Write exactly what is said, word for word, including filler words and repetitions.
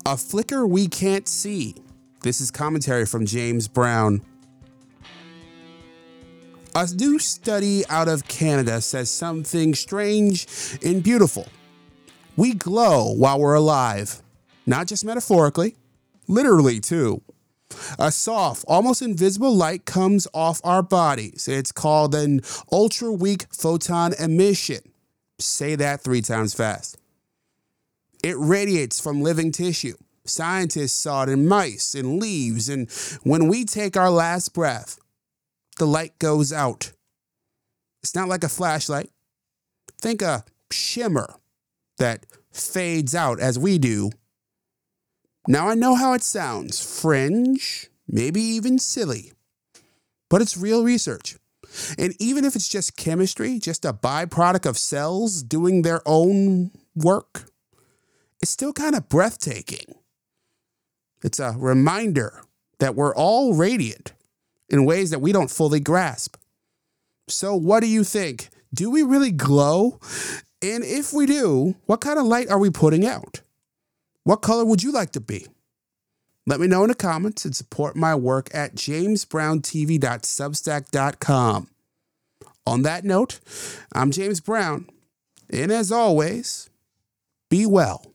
A flicker we can't see. This is commentary from James Brown. A new study out of Canada says something strange and beautiful. We glow while we're alive, not just metaphorically, literally too. A soft, almost invisible light comes off our bodies. It's called an ultra-weak photon emission. Say that three times fast. It radiates from living tissue. Scientists saw it in mice and leaves, and when we take our last breath, the light goes out. It's not like a flashlight. Think a shimmer that fades out as we do. Now I know how it sounds, fringe, maybe even silly, but it's real research. And even if it's just chemistry, just a byproduct of cells doing their own work, it's still kind of breathtaking. It's a reminder that we're all radiant in ways that we don't fully grasp. So what do you think? Do we really glow? And if we do, what kind of light are we putting out? What color would you like to be? Let me know in the comments and support my work at james brown t v dot substack dot com. On that note, I'm James Brown, and as always, be well.